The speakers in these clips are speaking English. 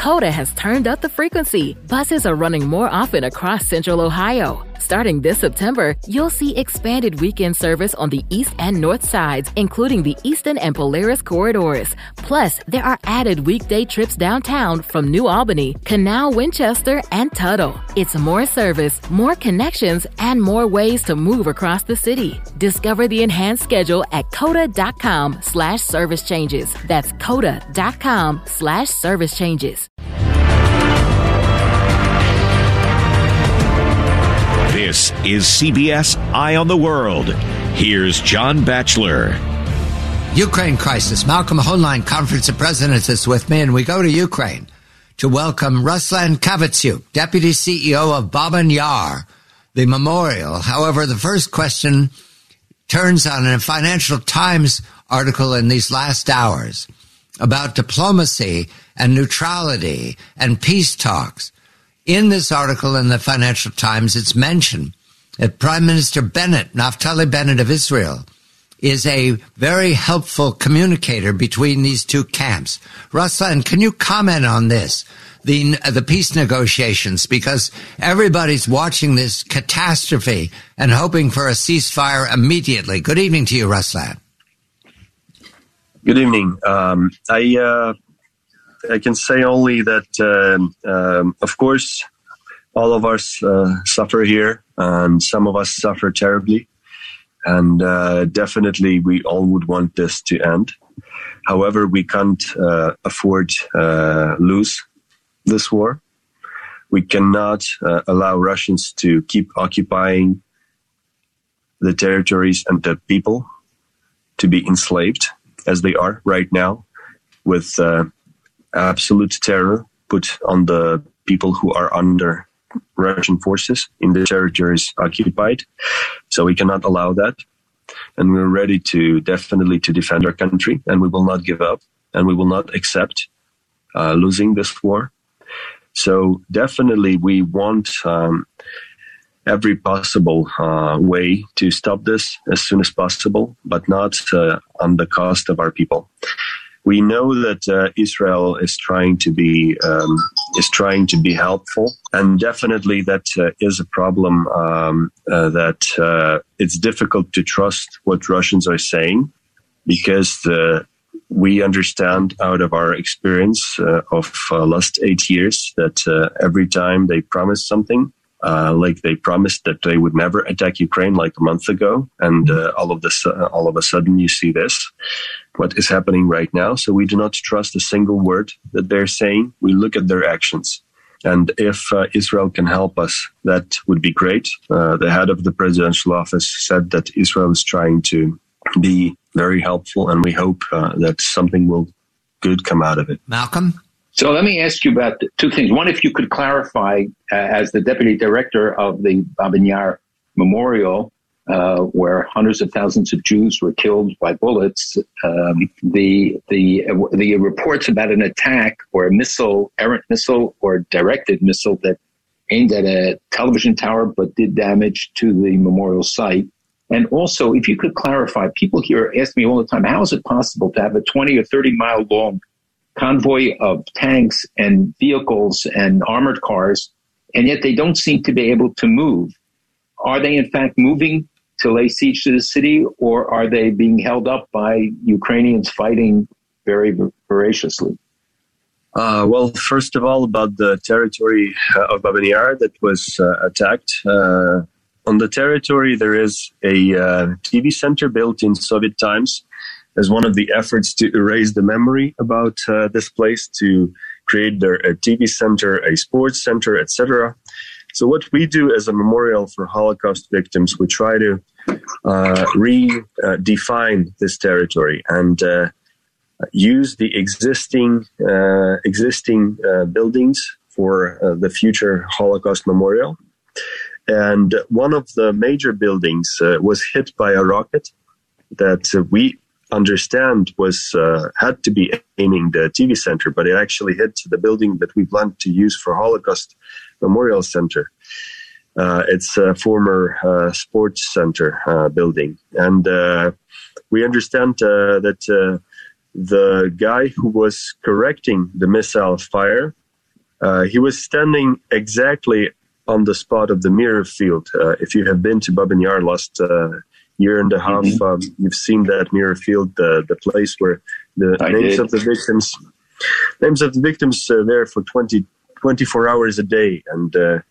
Coda has turned up the frequency. Buses are running more often across Central Ohio. Starting this September, you'll see expanded weekend service on the east and north sides, including the Eastern and Polaris corridors. Plus, there are added weekday trips downtown from New Albany, Canal, Winchester, and Tuttle. It's more service, more connections, and more ways to move across the city. Discover the enhanced schedule at coda.com/service changes. That's coda.com/service changes. This is CBS Eye on the World. Here's John Batchelor. Ukraine crisis. Malcolm Hoenlein, Conference of Presidents, is with me, and we go to Ukraine to welcome Ruslan Kavatsiuk, Deputy CEO of Babyn Yar, the memorial. However, the first question turns on a Financial Times article in these last hours about diplomacy and neutrality and peace talks. In this article in the Financial Times, it's mentioned that Prime Minister Bennett, Naftali Bennett of Israel, is a very helpful communicator between these two camps. Ruslan, can you comment on this, the peace negotiations, because everybody's watching this catastrophe and hoping for a ceasefire immediately. Good evening to you, Ruslan. Good evening. I can say only that, of course, all of us suffer here, and some of us suffer terribly. And definitely we all would want this to end. However, we can't afford lose this war. We cannot allow Russians to keep occupying the territories and the people to be enslaved as they are right now, with absolute terror put on the people who are under Russian forces in the territories occupied. So we cannot allow that. And we're ready to definitely to defend our country, and we will not give up, and we will not accept losing this war. So definitely we want every possible way to stop this as soon as possible, but not on the cost of our people. We know that Israel is trying to be helpful, and definitely that is a problem. That it's difficult to trust what Russians are saying, because we understand out of our experience of last 8 years that every time they promise something, like they promised that they would never attack Ukraine like a month ago, and all of a sudden you see this, what is happening right now. So we do not trust a single word that they're saying. We look at their actions. And if Israel can help us, that would be great. The head of the presidential office said that Israel is trying to be very helpful, and we hope that something good come out of it. Malcolm? So let me ask you about two things. One, if you could clarify, as the deputy director of the Babyn Yar Memorial, where hundreds of thousands of Jews were killed by bullets, the reports about an attack or a missile, errant missile or directed missile that aimed at a television tower but did damage to the memorial site. And also, if you could clarify, people here ask me all the time, how is it possible to have a 20 or 30 mile long convoy of tanks and vehicles and armored cars, and yet they don't seem to be able to move? Are they in fact moving to lay siege to the city, or are they being held up by Ukrainians fighting very voraciously? Well, first of all, about the territory of Babyn Yar that was attacked. On the territory, there is a TV center built in Soviet times as one of the efforts to erase the memory about this place, to create a TV center, a sports center, etc. So what we do as a memorial for Holocaust victims, we try to redefine this territory and use the existing buildings for the future Holocaust memorial. And one of the major buildings was hit by a rocket that we understand was had to be aiming the TV center, but it actually hit the building that we planned to use for Holocaust Memorial Center. It's a former sports center building. And we understand that the guy who was correcting the missile fire He was standing exactly on the spot of the mirror field. If you have been to Babyn Yar last year and a half, you've seen that mirror field, the place where the names of the victims there for 24 hours a day, and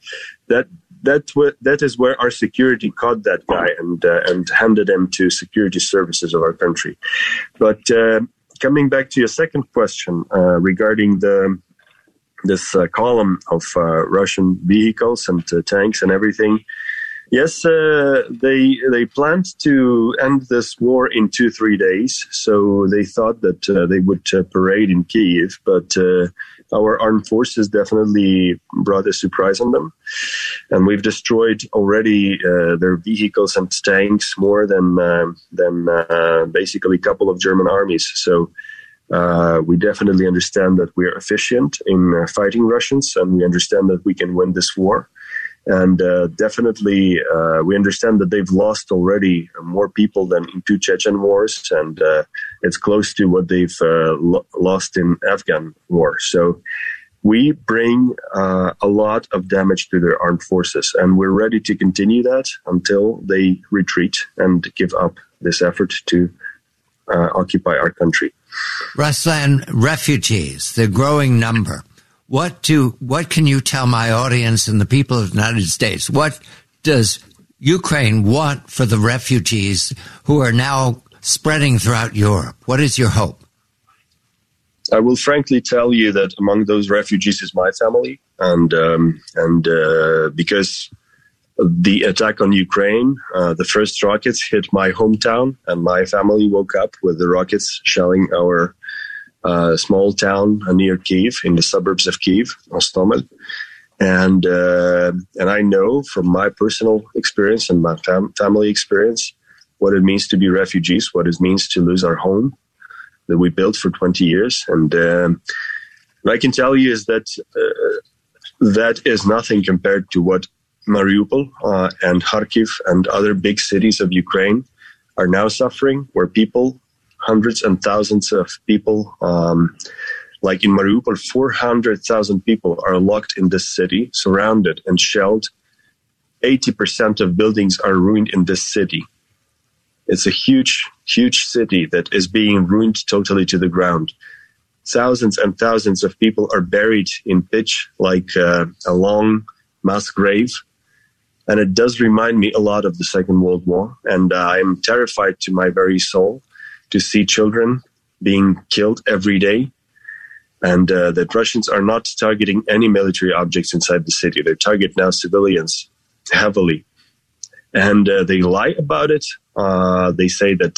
that is where our security caught that guy and handed him to security services of our country. But coming back to your second question regarding this column of Russian vehicles and tanks and everything. Yes, they planned to end this war in 2-3 days. So they thought that they would parade in Kyiv, but our armed forces definitely brought a surprise on them. And we've destroyed already their vehicles and tanks more than basically a couple of German armies. So we definitely understand that we are efficient in fighting Russians, and we understand that we can win this war. And definitely, we understand that they've lost already more people than in 2 Chechen wars, and it's close to what they've lost in Afghan war. So we bring a lot of damage to their armed forces, and we're ready to continue that until they retreat and give up this effort to occupy our country. Ruslan, refugees, the growing number. What can you tell my audience and the people of the United States? What does Ukraine want for the refugees who are now spreading throughout Europe? What is your hope? I will frankly tell you that among those refugees is my family, and because the attack on Ukraine, the first rockets hit my hometown, and my family woke up with the rockets shelling our small town near Kyiv, in the suburbs of Kyiv, Hostomel. And I know from my personal experience and my family experience what it means to be refugees, what it means to lose our home that we built for 20 years. And what I can tell you is that that is nothing compared to what Mariupol and Kharkiv and other big cities of Ukraine are now suffering, where people, hundreds and thousands of people, like in Mariupol, 400,000 people are locked in this city, surrounded and shelled. 80% of buildings are ruined in this city. It's a huge, huge city that is being ruined totally to the ground. Thousands and thousands of people are buried in pitch like a long mass grave. And it does remind me a lot of the Second World War. And I'm terrified to my very soul to see children being killed every day. And that Russians are not targeting any military objects inside the city. They target now civilians heavily. And they lie about it. They say that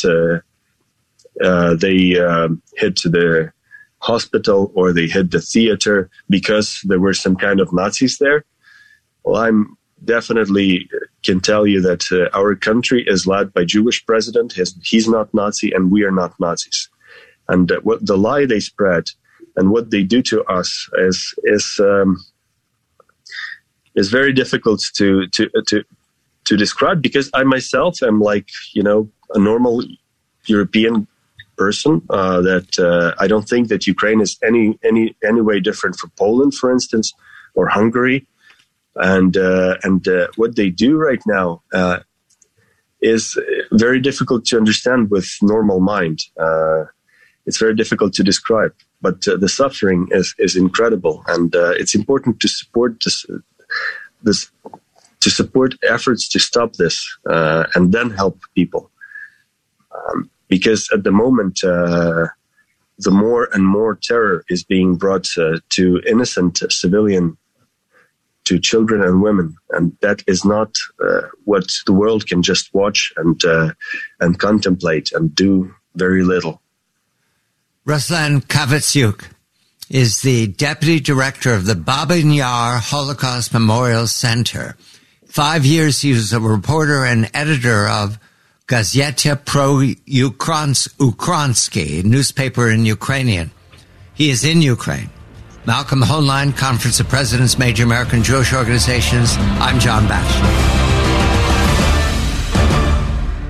they hit the hospital or they hit the theater because there were some kind of Nazis there. Well, I'm definitely can tell you that our country is led by Jewish president. He's not Nazi, and we are not Nazis. And what the lie they spread and what they do to us is very difficult to describe, because I myself am like, a normal European person. That I don't think that Ukraine is any way different from Poland, for instance, or Hungary. And what they do right now is very difficult to understand with normal mind. It's very difficult to describe, but the suffering is incredible, and it's important to support this to support efforts to stop this and then help people, because at the moment the more and more terror is being brought to innocent civilian, to children and women, and that is not what the world can just watch and contemplate and do very little. Ruslan Kaviciuk is the deputy director of the Babyn Yar Holocaust Memorial Center. 5 years he was a reporter and editor of Gazeta Pro-Ukrainsky, a newspaper in Ukrainian. He is in Ukraine. Malcolm Hoenlein, Conference of Presidents, Major American Jewish Organizations. I'm John Batchelor. You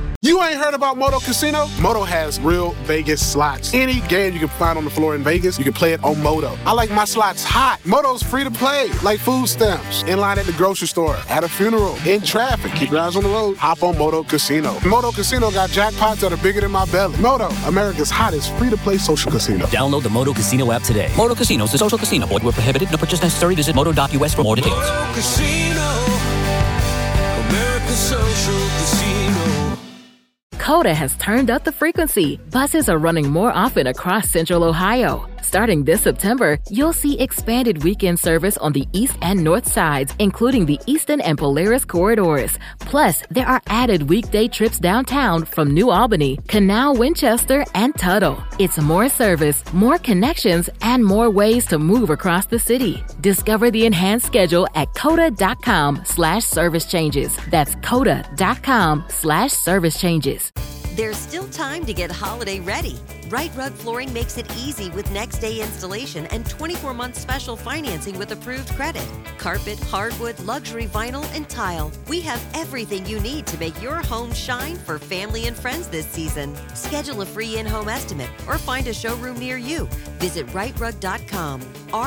ain't heard about Moto Casino? Moto has real Vegas slots. Any game you can find on the floor in Vegas, you can play it on Moto. I like my slots hot. Moto's free to play, like food stamps. In line at the grocery store, at a funeral, in traffic. Keep your eyes on the road. Hop on Moto Casino. Moto Casino got jackpots that are bigger than my belly. Moto, America's hottest free-to-play social casino. Download the Moto Casino app today. Moto Casino is a social casino. Void where prohibited. No purchase necessary. Visit moto.us for more details. Moto Casino, America's social casino. Coda has turned up the frequency. Buses are running more often across Central Ohio. Starting this September, you'll see expanded weekend service on the east and north sides, including the Eastern and Polaris corridors. Plus, there are added weekday trips downtown from New Albany, Canal, Winchester, and Tuttle. It's more service, more connections, and more ways to move across the city. Discover the enhanced schedule at coda.com/service changes. That's coda.com/service changes. There's still time to get holiday ready. Right Rug Flooring makes it easy with next day installation and 24-month special financing with approved credit. Carpet, hardwood, luxury vinyl, and tile. We have everything you need to make your home shine for family and friends this season. Schedule a free in-home estimate or find a showroom near you. Visit rightrug.com,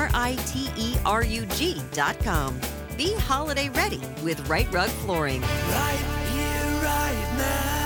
RITERUG.com. Be holiday ready with Right Rug Flooring. Right here, right now.